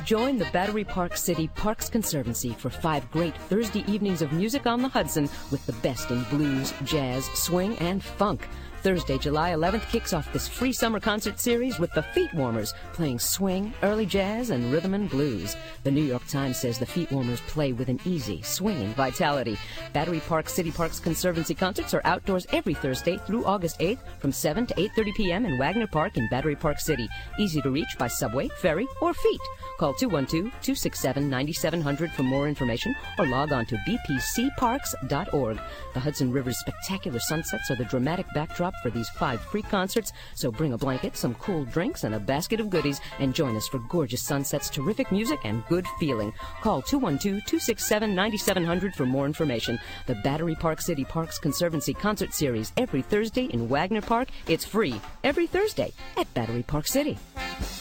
Join the Battery Park City Parks Conservancy for 5 great Thursday evenings of music on the Hudson with the best in blues, jazz, swing, and funk. Thursday, July 11th kicks off this free summer concert series with the Feet Warmers playing swing, early jazz, and rhythm and blues. The New York Times says the Feet Warmers play with an easy, swinging vitality. Battery Park City Parks Conservancy concerts are outdoors every Thursday through August 8th from 7 to 8:30 p.m. in Wagner Park in Battery Park City. Easy to reach by subway, ferry, or feet. Call 212-267-9700 for more information or log on to bpcparks.org. The Hudson River's spectacular sunsets are the dramatic backdrop for these 5 free concerts, so bring a blanket, some cool drinks, and a basket of goodies, and join us for gorgeous sunsets, terrific music, and good feeling. Call 212-267-9700 for more information. The Battery Park City Parks Conservancy Concert Series every Thursday in Wagner Park. It's free every Thursday at Battery Park City.